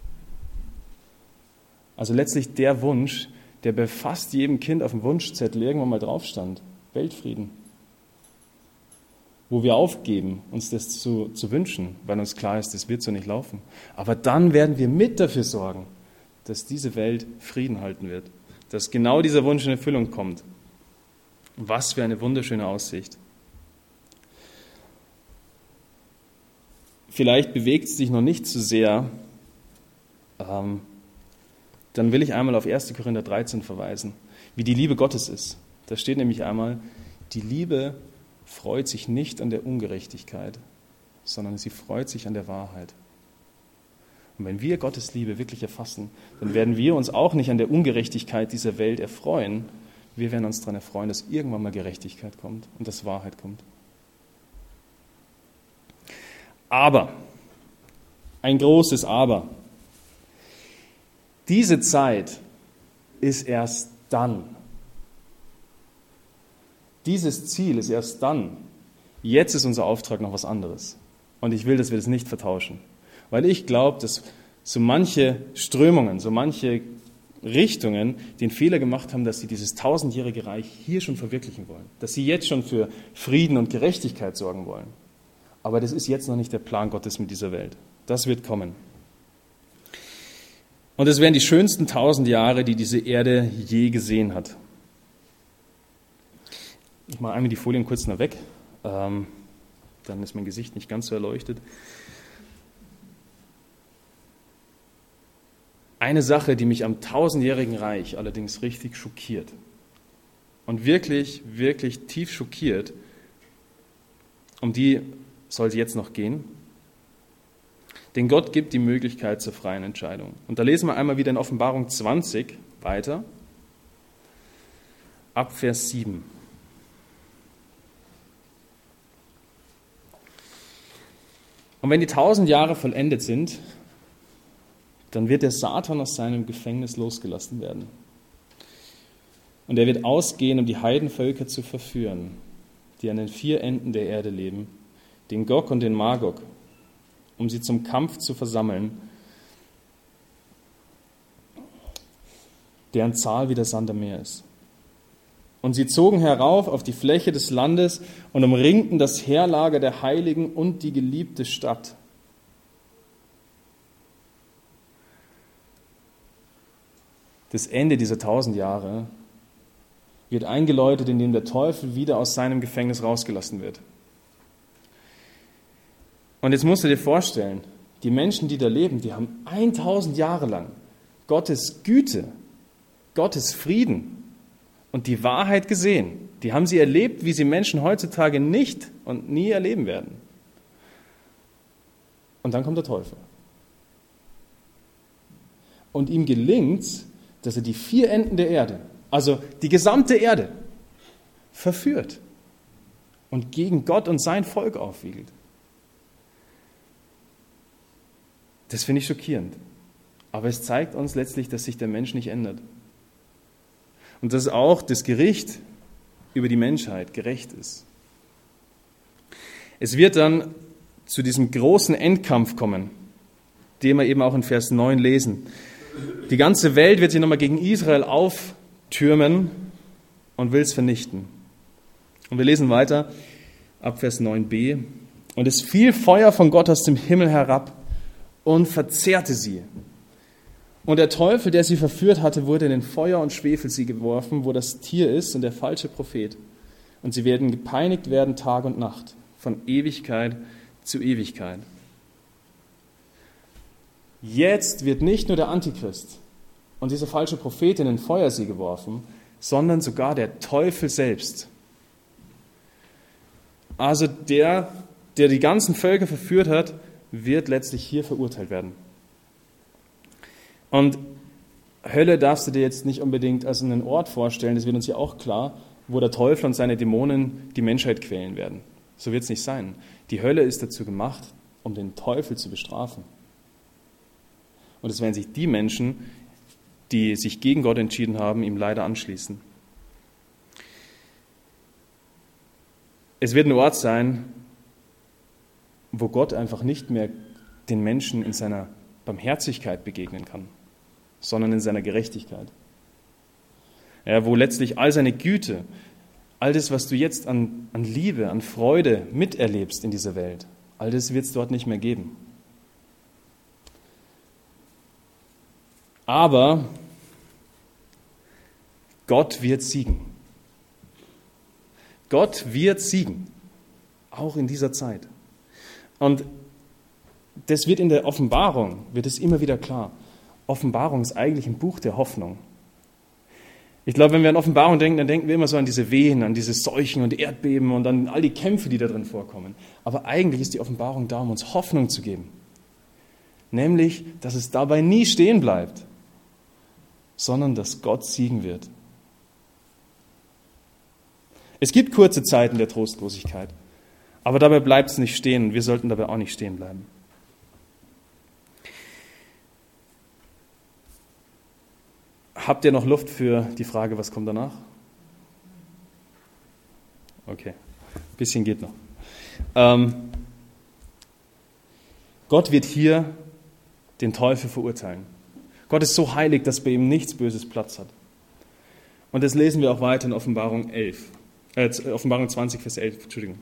Also letztlich der Wunsch, der bei fast jedem Kind auf dem Wunschzettel irgendwann mal drauf stand. Weltfrieden. Wo wir aufgeben, uns das zu wünschen, weil uns klar ist, das wird so nicht laufen. Aber dann werden wir mit dafür sorgen, dass diese Welt Frieden halten wird. Dass genau dieser Wunsch in Erfüllung kommt. Was für eine wunderschöne Aussicht. Vielleicht bewegt es dich noch nicht zu sehr, dann will ich einmal auf 1. Korinther 13 verweisen, wie die Liebe Gottes ist. Da steht nämlich einmal, die Liebe freut sich nicht an der Ungerechtigkeit, sondern sie freut sich an der Wahrheit. Und wenn wir Gottes Liebe wirklich erfassen, dann werden wir uns auch nicht an der Ungerechtigkeit dieser Welt erfreuen, Wir werden uns daran erfreuen, dass irgendwann mal Gerechtigkeit kommt und dass Wahrheit kommt. Aber, ein großes Aber, diese Zeit ist erst dann. Dieses Ziel ist erst dann. Jetzt ist unser Auftrag noch was anderes. Und ich will, dass wir das nicht vertauschen. Weil ich glaube, dass so manche Strömungen, so manche Richtungen den Fehler gemacht haben, dass sie dieses 1000-jährige Reich hier schon verwirklichen wollen. Dass sie jetzt schon für Frieden und Gerechtigkeit sorgen wollen. Aber das ist jetzt noch nicht der Plan Gottes mit dieser Welt. Das wird kommen. Und es werden die schönsten 1000 Jahre, die diese Erde je gesehen hat. Ich mache einmal die Folien kurz noch weg. Dann ist mein Gesicht nicht ganz so erleuchtet. Eine Sache, die mich am 1000-jährigen Reich allerdings richtig schockiert und wirklich, wirklich tief schockiert, um die soll es jetzt noch gehen. Denn Gott gibt die Möglichkeit zur freien Entscheidung. Und da lesen wir einmal wieder in Offenbarung 20 weiter, ab Vers 7. Und wenn die 1000 Jahre vollendet sind, dann wird der Satan aus seinem Gefängnis losgelassen werden. Und er wird ausgehen, um die Heidenvölker zu verführen, die an den 4 Enden der Erde leben, den Gog und den Magog, um sie zum Kampf zu versammeln, deren Zahl wie der Sand am Meer ist. Und sie zogen herauf auf die Fläche des Landes und umringten das Heerlager der Heiligen und die geliebte Stadt. Das Ende dieser 1000 Jahre wird eingeläutet, indem der Teufel wieder aus seinem Gefängnis rausgelassen wird. Und jetzt musst du dir vorstellen, die Menschen, die da leben, die haben 1000 Jahre lang Gottes Güte, Gottes Frieden und die Wahrheit gesehen. Die haben sie erlebt, wie sie Menschen heutzutage nicht und nie erleben werden. Und dann kommt der Teufel. Und ihm gelingt es, dass er die 4 Enden der Erde, also die gesamte Erde, verführt und gegen Gott und sein Volk aufwiegelt. Das finde ich schockierend. Aber es zeigt uns letztlich, dass sich der Mensch nicht ändert. Und dass auch das Gericht über die Menschheit gerecht ist. Es wird dann zu diesem großen Endkampf kommen, den wir eben auch in Vers 9 lesen. Die ganze Welt wird sich nochmal gegen Israel auftürmen und will es vernichten. Und wir lesen weiter ab Vers 9b. Und es fiel Feuer von Gott aus dem Himmel herab und verzehrte sie. Und der Teufel, der sie verführt hatte, wurde in den Feuer- und Schwefelsee geworfen, wo das Tier ist und der falsche Prophet. Und sie werden gepeinigt werden Tag und Nacht, von Ewigkeit zu Ewigkeit. Jetzt wird nicht nur der Antichrist und dieser falsche Prophet in den Feuersee geworfen, sondern sogar der Teufel selbst. Also der die ganzen Völker verführt hat, wird letztlich hier verurteilt werden. Und Hölle darfst du dir jetzt nicht unbedingt als einen Ort vorstellen, das wird uns ja auch klar, wo der Teufel und seine Dämonen die Menschheit quälen werden. So wird es nicht sein. Die Hölle ist dazu gemacht, um den Teufel zu bestrafen. Und es werden sich die Menschen, die sich gegen Gott entschieden haben, ihm leider anschließen. Es wird ein Ort sein, wo Gott einfach nicht mehr den Menschen in seiner Barmherzigkeit begegnen kann, sondern in seiner Gerechtigkeit. Ja, wo letztlich all seine Güte, all das, was du jetzt an Liebe, an Freude miterlebst in dieser Welt, all das wird es dort nicht mehr geben. Aber Gott wird siegen. Gott wird siegen, auch in dieser Zeit. Und das wird in der Offenbarung, wird es immer wieder klar. Offenbarung ist eigentlich ein Buch der Hoffnung. Ich glaube, wenn wir an Offenbarung denken, dann denken wir immer so an diese Wehen, an diese Seuchen und Erdbeben und an all die Kämpfe, die da drin vorkommen. Aber eigentlich ist die Offenbarung da, um uns Hoffnung zu geben. Nämlich, dass es dabei nie stehen bleibt, sondern dass Gott siegen wird. Es gibt kurze Zeiten der Trostlosigkeit, aber dabei bleibt es nicht stehen. Wir sollten dabei auch nicht stehen bleiben. Habt ihr noch Luft für die Frage, was kommt danach? Okay, ein bisschen geht noch. Gott wird hier den Teufel verurteilen. Gott ist so heilig, dass bei ihm nichts Böses Platz hat. Und das lesen wir auch weiter in Offenbarung 20, Vers 11. Entschuldigung.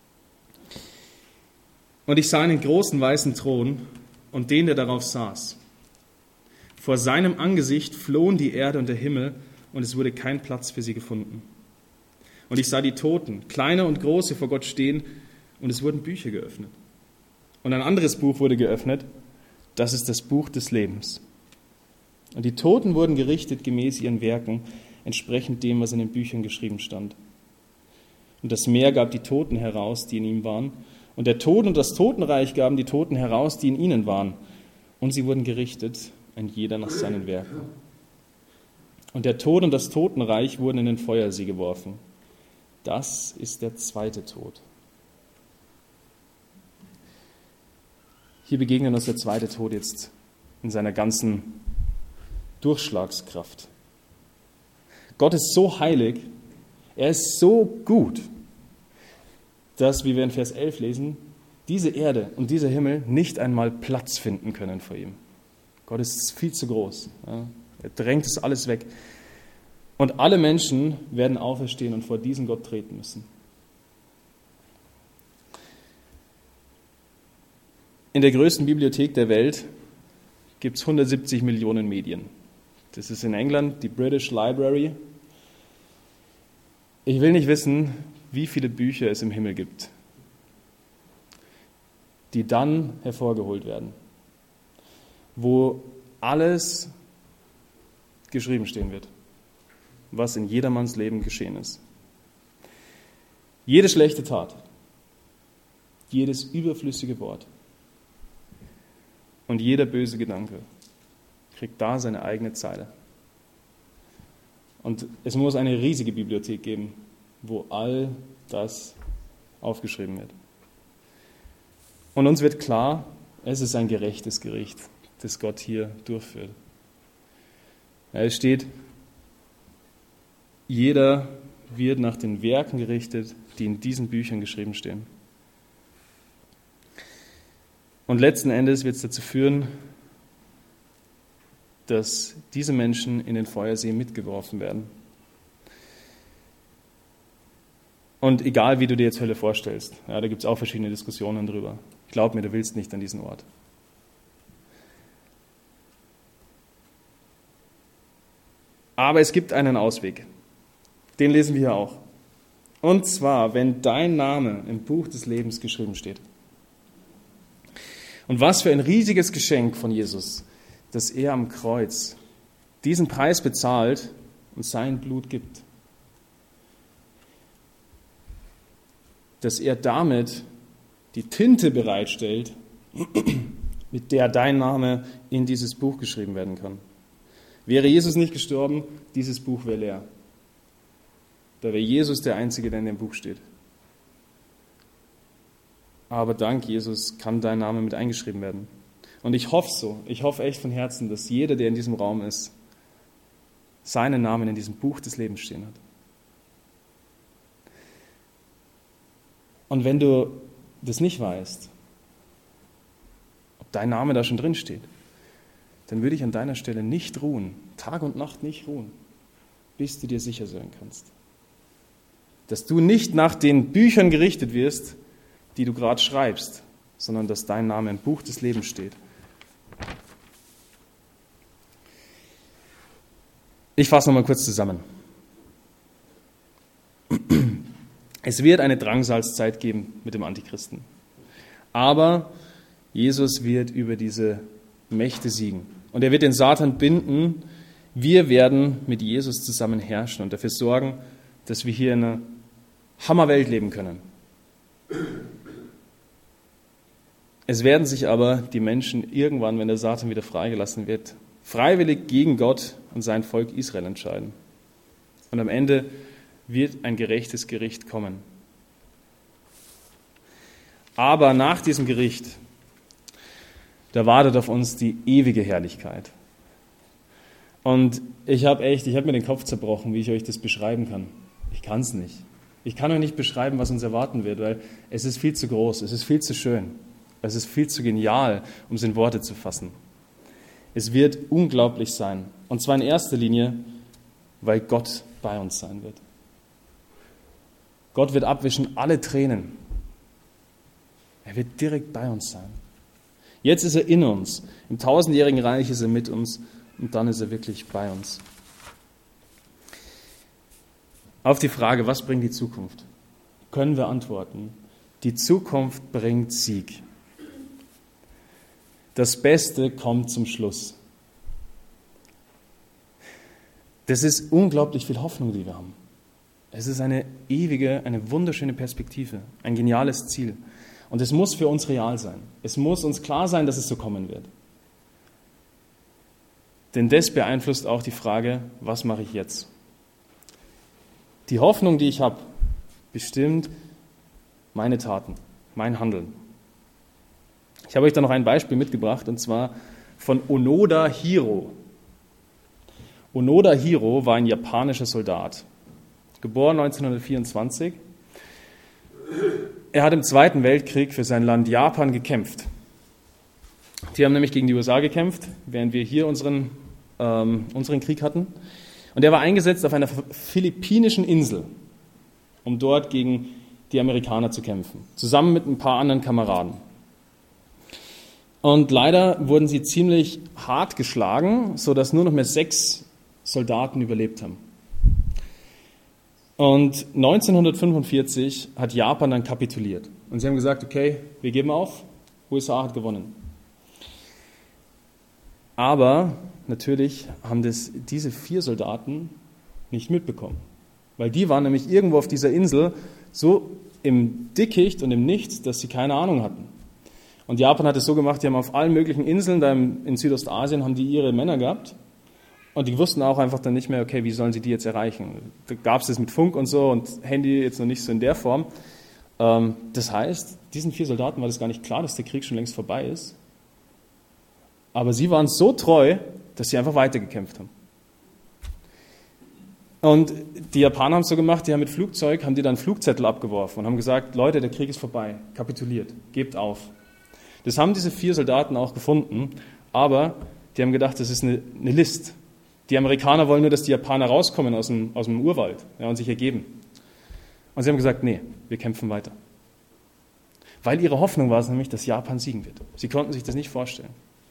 Und ich sah einen großen weißen Thron und den, der darauf saß. Vor seinem Angesicht flohen die Erde und der Himmel, und es wurde kein Platz für sie gefunden. Und ich sah die Toten, kleine und große, vor Gott stehen, und es wurden Bücher geöffnet. Und ein anderes Buch wurde geöffnet, das ist das Buch des Lebens. Und die Toten wurden gerichtet gemäß ihren Werken, entsprechend dem, was in den Büchern geschrieben stand. Und das Meer gab die Toten heraus, die in ihm waren, und der Tod und das Totenreich gaben die Toten heraus, die in ihnen waren. Und sie wurden gerichtet, ein jeder nach seinen Werken. Und der Tod und das Totenreich wurden in den Feuersee geworfen. Das ist der zweite Tod. Hier begegnet uns der zweite Tod jetzt in seiner ganzen Durchschlagskraft. Gott ist so heilig, er ist so gut, dass, wie wir in Vers 11 lesen, diese Erde und dieser Himmel nicht einmal Platz finden können vor ihm. Gott ist viel zu groß. Ja. Er drängt es alles weg. Und alle Menschen werden auferstehen und vor diesen Gott treten müssen. In der größten Bibliothek der Welt gibt es 170 Millionen Medien. Das ist in England die British Library. Ich will nicht wissen, wie viele Bücher es im Himmel gibt, die dann hervorgeholt werden, wo alles geschrieben stehen wird, was in jedermanns Leben geschehen ist. Jede schlechte Tat, jedes überflüssige Wort und jeder böse Gedanke kriegt da seine eigene Zeile. Und es muss eine riesige Bibliothek geben, wo all das aufgeschrieben wird. Und uns wird klar, es ist ein gerechtes Gericht, das Gott hier durchführt. Ja, es steht, jeder wird nach den Werken gerichtet, die in diesen Büchern geschrieben stehen. Und letzten Endes wird es dazu führen, dass diese Menschen in den Feuersee mitgeworfen werden. Und egal, wie du dir jetzt Hölle vorstellst, ja, da gibt es auch verschiedene Diskussionen drüber. Glaub mir, du willst nicht an diesen Ort. Aber es gibt einen Ausweg. Den lesen wir hier auch. Und zwar, wenn dein Name im Buch des Lebens geschrieben steht. Und was für ein riesiges Geschenk von Jesus, dass er am Kreuz diesen Preis bezahlt und sein Blut gibt. Dass er damit die Tinte bereitstellt, mit der dein Name in dieses Buch geschrieben werden kann. Wäre Jesus nicht gestorben, dieses Buch wäre leer. Da wäre Jesus der Einzige, der in dem Buch steht. Aber dank Jesus kann dein Name mit eingeschrieben werden. Und ich hoffe so, ich hoffe echt von Herzen, dass jeder, der in diesem Raum ist, seinen Namen in diesem Buch des Lebens stehen hat. Und wenn du das nicht weißt, ob dein Name da schon drin steht, dann würde ich an deiner Stelle nicht ruhen, Tag und Nacht nicht ruhen, bis du dir sicher sein kannst. Dass du nicht nach den Büchern gerichtet wirst, die du gerade schreibst, sondern dass dein Name im Buch des Lebens steht. Ich fasse nochmal kurz zusammen. Es wird eine Drangsalzzeit geben mit dem Antichristen. Aber Jesus wird über diese Mächte siegen. Und er wird den Satan binden. Wir werden mit Jesus zusammen herrschen und dafür sorgen, dass wir hier in einer Hammerwelt leben können. Es werden sich aber die Menschen irgendwann, wenn der Satan wieder freigelassen wird, freiwillig gegen Gott und sein Volk Israel entscheiden. Und am Ende wird ein gerechtes Gericht kommen. Aber nach diesem Gericht, da wartet auf uns die ewige Herrlichkeit. Und ich habe mir den Kopf zerbrochen, wie ich euch das beschreiben kann. Ich kann es nicht. Ich kann euch nicht beschreiben, was uns erwarten wird, weil es ist viel zu groß, es ist viel zu schön, es ist viel zu genial, um es in Worte zu fassen. Es wird unglaublich sein. Und zwar in erster Linie, weil Gott bei uns sein wird. Gott wird abwischen alle Tränen. Er wird direkt bei uns sein. Jetzt ist er in uns. Im 1000-jährigen Reich ist er mit uns und dann ist er wirklich bei uns. Auf die Frage, was bringt die Zukunft, können wir antworten: Die Zukunft bringt Sieg. Das Beste kommt zum Schluss. Das ist unglaublich viel Hoffnung, die wir haben. Es ist eine ewige, eine wunderschöne Perspektive, ein geniales Ziel. Und es muss für uns real sein. Es muss uns klar sein, dass es so kommen wird. Denn das beeinflusst auch die Frage, was mache ich jetzt? Die Hoffnung, die ich habe, bestimmt meine Taten, mein Handeln. Ich habe euch da noch ein Beispiel mitgebracht, und zwar von Onoda Hiro. Onoda Hiro war ein japanischer Soldat, geboren 1924. Er hat im Zweiten Weltkrieg für sein Land Japan gekämpft. Die haben nämlich gegen die USA gekämpft, während wir hier unseren Krieg hatten. Und er war eingesetzt auf einer philippinischen Insel, um dort gegen die Amerikaner zu kämpfen, zusammen mit ein paar anderen Kameraden. Und leider wurden sie ziemlich hart geschlagen, sodass nur noch mehr 6 Soldaten überlebt haben. Und 1945 hat Japan dann kapituliert. Und sie haben gesagt, okay, wir geben auf, USA hat gewonnen. Aber natürlich haben diese 4 Soldaten nicht mitbekommen. Weil die waren nämlich irgendwo auf dieser Insel so im Dickicht und im Nichts, dass sie keine Ahnung hatten. Und Japan hat es so gemacht, die haben auf allen möglichen Inseln, da in Südostasien, haben die ihre Männer gehabt. Und die wussten auch einfach dann nicht mehr, okay, wie sollen sie die jetzt erreichen? Da gab es das mit Funk und so und Handy jetzt noch nicht so in der Form. Das heißt, diesen 4 Soldaten war das gar nicht klar, dass der Krieg schon längst vorbei ist. Aber sie waren so treu, dass sie einfach weitergekämpft haben. Und die Japaner haben es so gemacht, die haben mit Flugzeug, haben die dann Flugzettel abgeworfen und haben gesagt, Leute, der Krieg ist vorbei, kapituliert, gebt auf. Das haben diese 4 Soldaten auch gefunden, aber die haben gedacht, das ist eine List. Die Amerikaner wollen nur, dass die Japaner rauskommen aus dem Urwald, ja, und sich ergeben. Und sie haben gesagt, nee, wir kämpfen weiter. Weil ihre Hoffnung war es nämlich, dass Japan siegen wird. Sie konnten sich das nicht vorstellen.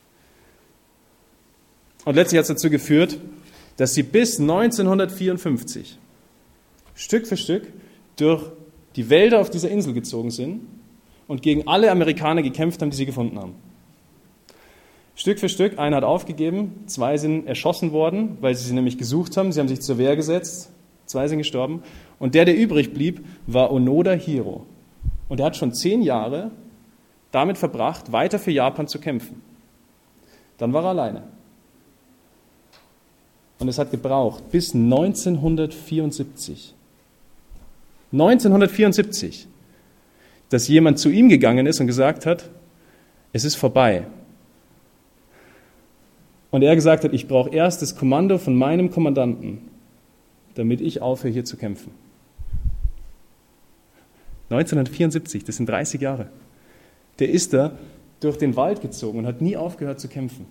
Und letztlich hat es dazu geführt, dass sie bis 1954 Stück für Stück durch die Wälder auf dieser Insel gezogen sind und gegen alle Amerikaner gekämpft haben, die sie gefunden haben. Stück für Stück, einer hat aufgegeben, 2 sind erschossen worden, weil sie nämlich gesucht haben, sie haben sich zur Wehr gesetzt, 2 sind gestorben. Und der übrig blieb, war Onoda Hiro. Und er hat schon 10 Jahre damit verbracht, weiter für Japan zu kämpfen. Dann war er alleine. Und es hat gebraucht bis 1974. 1974, dass jemand zu ihm gegangen ist und gesagt hat, es ist vorbei. Und er gesagt hat, ich brauche erst das Kommando von meinem Kommandanten, damit ich aufhöre, hier zu kämpfen. 1974, das sind 30 Jahre. Der ist da durch den Wald gezogen und hat nie aufgehört zu kämpfen.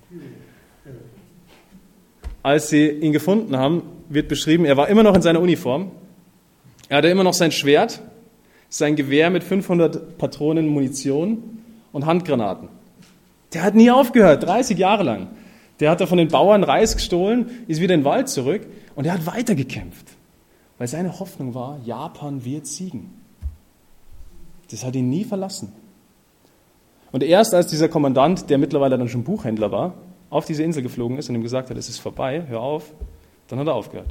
Als sie ihn gefunden haben, wird beschrieben, er war immer noch in seiner Uniform, er hatte immer noch sein Schwert, sein Gewehr mit 500 Patronen Munition und Handgranaten. Der hat nie aufgehört, 30 Jahre lang. Der hat da von den Bauern Reis gestohlen, ist wieder in den Wald zurück und er hat weitergekämpft, weil seine Hoffnung war, Japan wird siegen. Das hat ihn nie verlassen. Und erst als dieser Kommandant, der mittlerweile dann schon Buchhändler war, auf diese Insel geflogen ist und ihm gesagt hat, es ist vorbei, hör auf, dann hat er aufgehört.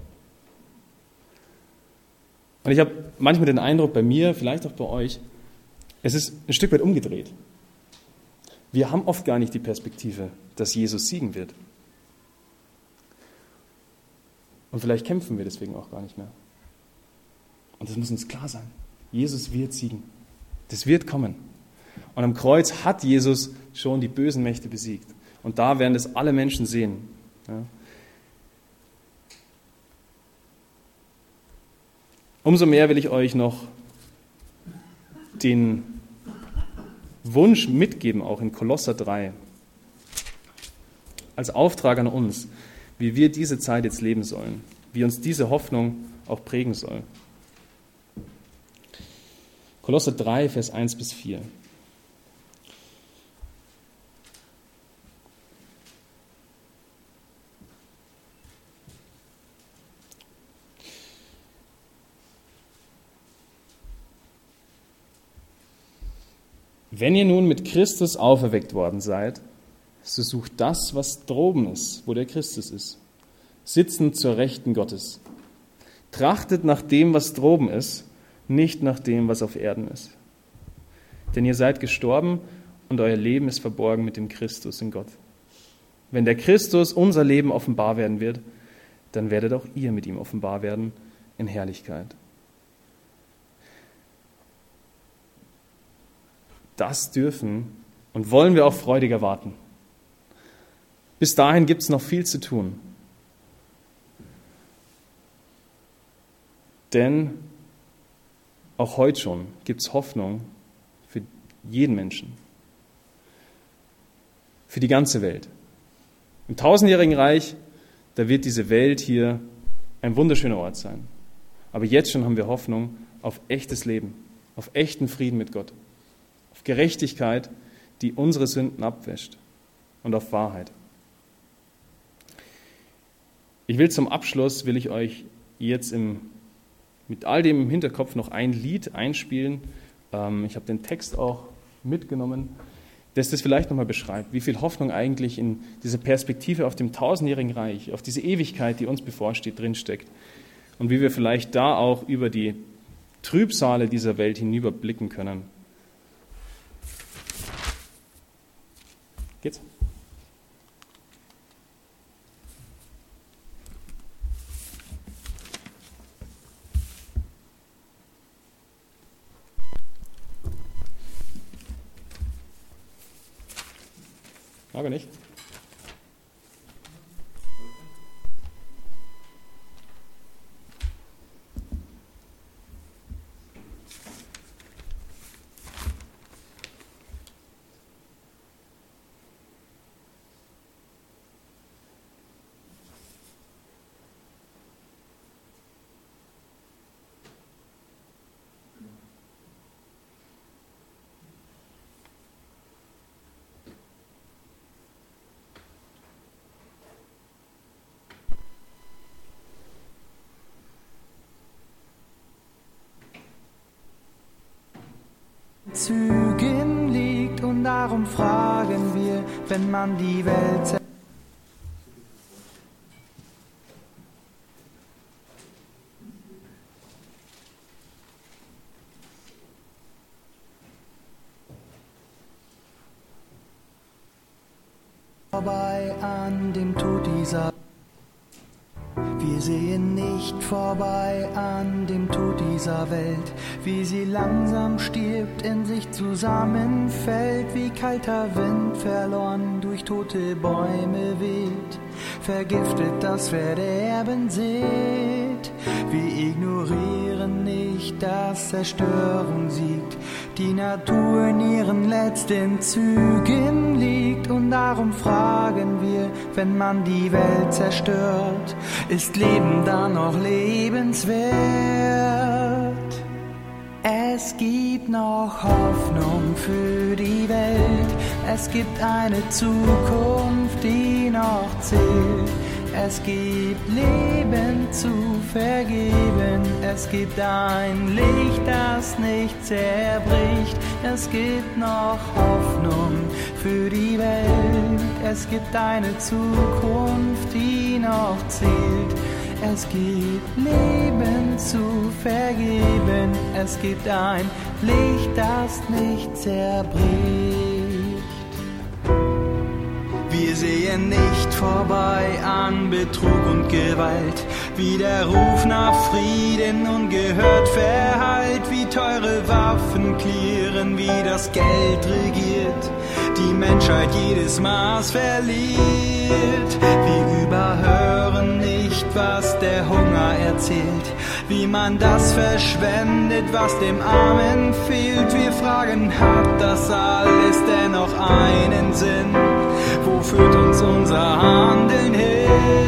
Und ich habe manchmal den Eindruck bei mir, vielleicht auch bei euch, es ist ein Stück weit umgedreht. Wir haben oft gar nicht die Perspektive, dass Jesus siegen wird. Und vielleicht kämpfen wir deswegen auch gar nicht mehr. Und das muss uns klar sein. Jesus wird siegen. Das wird kommen. Und am Kreuz hat Jesus schon die bösen Mächte besiegt. Und da werden das alle Menschen sehen. Ja. Umso mehr will ich euch noch den Wunsch mitgeben, auch in Kolosser 3, als Auftrag an uns, wie wir diese Zeit jetzt leben sollen, wie uns diese Hoffnung auch prägen soll. Kolosser 3, Vers 1 bis 4. Wenn ihr nun mit Christus auferweckt worden seid, so sucht das, was droben ist, wo der Christus ist, sitzend zur Rechten Gottes. Trachtet nach dem, was droben ist, nicht nach dem, was auf Erden ist. Denn ihr seid gestorben und euer Leben ist verborgen mit dem Christus in Gott. Wenn der Christus, unser Leben, offenbar werden wird, dann werdet auch ihr mit ihm offenbar werden in Herrlichkeit. Das dürfen und wollen wir auch freudig erwarten. Bis dahin gibt es noch viel zu tun. Denn auch heute schon gibt es Hoffnung für jeden Menschen, für die ganze Welt. Im 1000-jährigen Reich, da wird diese Welt hier ein wunderschöner Ort sein. Aber jetzt schon haben wir Hoffnung auf echtes Leben, auf echten Frieden mit Gott, auf Gerechtigkeit, die unsere Sünden abwäscht und auf Wahrheit. Zum Abschluss will ich euch jetzt mit all dem im Hinterkopf noch ein Lied einspielen. Ich habe den Text auch mitgenommen, das vielleicht nochmal beschreibt, wie viel Hoffnung eigentlich in dieser Perspektive auf dem 1000-jährigen Reich, auf diese Ewigkeit, die uns bevorsteht, drinsteckt. Und wie wir vielleicht da auch über die Trübsale dieser Welt hinüberblicken können. Geht's? Aber nicht. Zügen liegt und darum fragen wir, wenn man die Welt vorbei an dem Tod dieser. Wir sehen nicht vorbei an dem Tod dieser Welt, wie sie langsam stirbt, in sich zusammenfällt, wie kalter Wind verloren durch tote Bäume weht, vergiftet das Verderben seht. Wir ignorieren nicht, dass Zerstörung siegt, die Natur in ihren letzten Zügen liegt und darum fragen wir, wenn man die Welt zerstört, ist Leben dann noch lebenswert? Es gibt noch Hoffnung für die Welt, es gibt eine Zukunft, die noch zählt. Es gibt Leben zu vergeben, es gibt ein Licht, das nicht zerbricht. Es gibt noch Hoffnung für die Welt, es gibt eine Zukunft, die noch zählt. Es gibt Leben zu vergeben, es gibt ein Licht, das nicht zerbricht. Wir sehen nicht vorbei an Betrug und Gewalt, wie der Ruf nach Frieden ungehört verhallt, wie teure Waffen klirren, wie das Geld regiert, die Menschheit jedes Maß verliert. Wir überhören nicht, was der Hunger erzählt, wie man das verschwendet, was dem Armen fehlt. Wir fragen, hat das alles dennoch einen Sinn? Wo führt uns unser Handeln hin?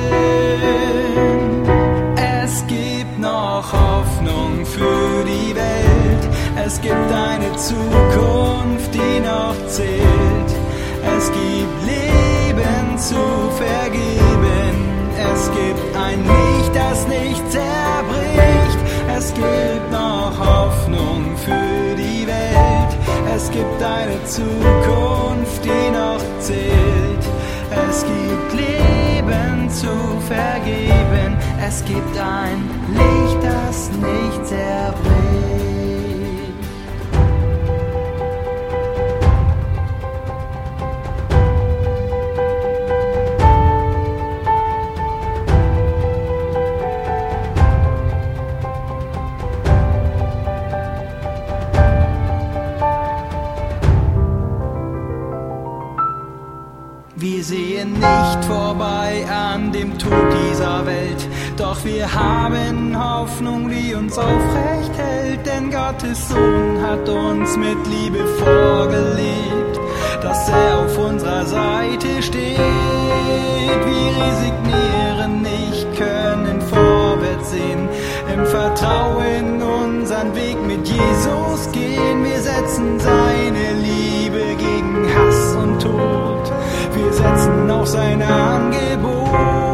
Es gibt noch Hoffnung für die Welt. Es gibt eine Zukunft, die noch zählt. Es gibt Leben zu vergeben. Es gibt ein Licht, das nicht zerbricht. Es gibt noch Hoffnung für die Welt. Es gibt eine Zukunft, die noch zählt. Es gibt Leben zu vergeben. Es gibt ein Licht, das nicht zerbricht. Wir sehen nicht vorbei an dem Tod dieser Welt, doch wir haben Hoffnung, die uns aufrecht hält, denn Gottes Sohn hat uns mit Liebe vorgelebt, dass er auf unserer Seite steht. Wir resignieren nicht, können vorwärts sehen, im Vertrauen unseren Weg mit Jesus gehen. Wir setzen seine Liebe gegen Hass und Tod. Wir setzen auf sein Angebot.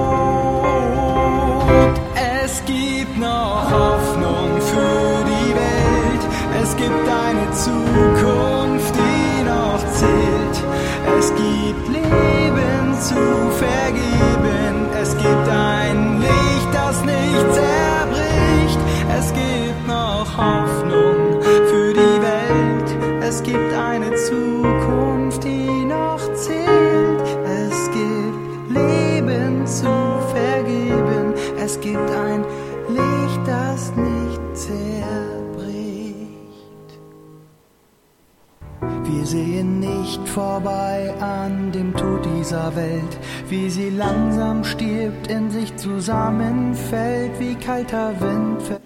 Es gibt noch Hoffnung für die Welt. Es gibt eine Zukunft, die noch zählt. Es gibt Leben zu vergeben. Es gibt ein Licht, das nicht zerbricht. Es gibt noch Hoffnung für die Welt. Es gibt eine Zukunft, die noch zählt. Es gibt Leben zu vergeben. Es gibt ein Licht, das nicht zerbricht. Wir sehen nicht vorbei an dem Tod dieser Welt, wie sie langsam stirbt, in sich zusammenfällt, wie kalter Wind